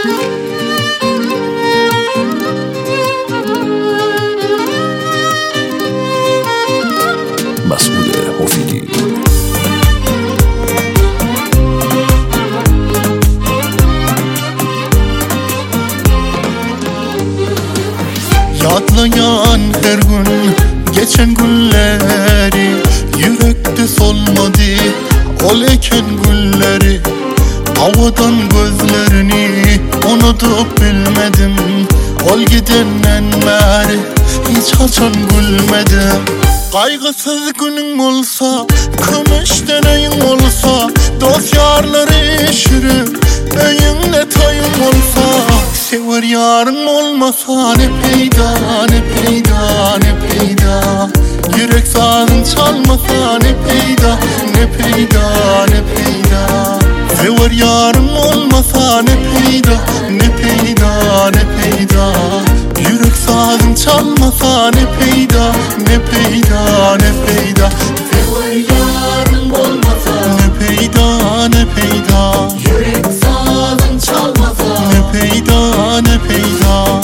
Mas'ud Mufidi. Yadlayan her gün geçen günleri, yürekte solmadı ol eken gülleri. Havadan gözlerini unutup bilmedim, ol gidenden beri hiç açan gülmedim. Kaygısız günün olsa, kımış deneyim olsa, dost yarları şürü, öyünle tayım olsa, sever yarın olmasa ne peyda, ne peyda, ne peyda. Yürek sazın çalmasa ne peyda, ne peyda, ne peyda. Sever yarın olmasa ne peyda, ne peyda, ne peyda. Yürek sazın çalmasa ne peyda, ne peyda, ne peyda. Sever yarın olmasa Ne peyda, ne peyda. yürek sazın çalmasa. Ne peyda, ne peyda.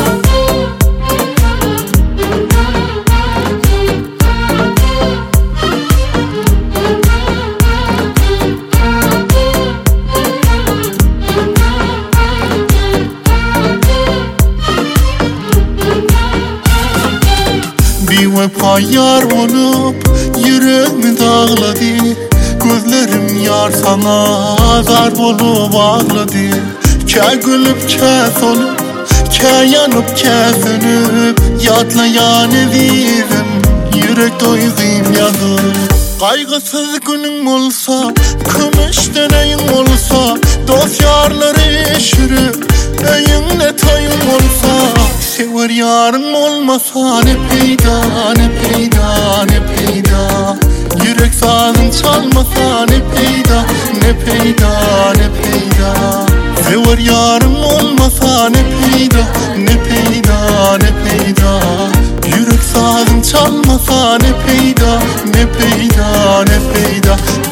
Bir vefa yar olup yüreğimi dağladı, gözlerim yar sana zar olup ağladı. Ke gülüp ke solup, ke yanıp ke sönüp, yatlayan evirim yürek doyduğum yanır. Kaygısız günün olsa, kımış deneyim olsa, dost yarları şürü, öyünle tayım olsa, sever yarın olmasa ne peyda, ne peyda, ne peyda. Yürek sazın çalmasa ne peyda, ne peyda, ne peyda. Sever yarın olmasa ne peyda, ne peyda, ne peyda. Yürek sazın çalmasa ne peyda, ne peyda, ne peyda.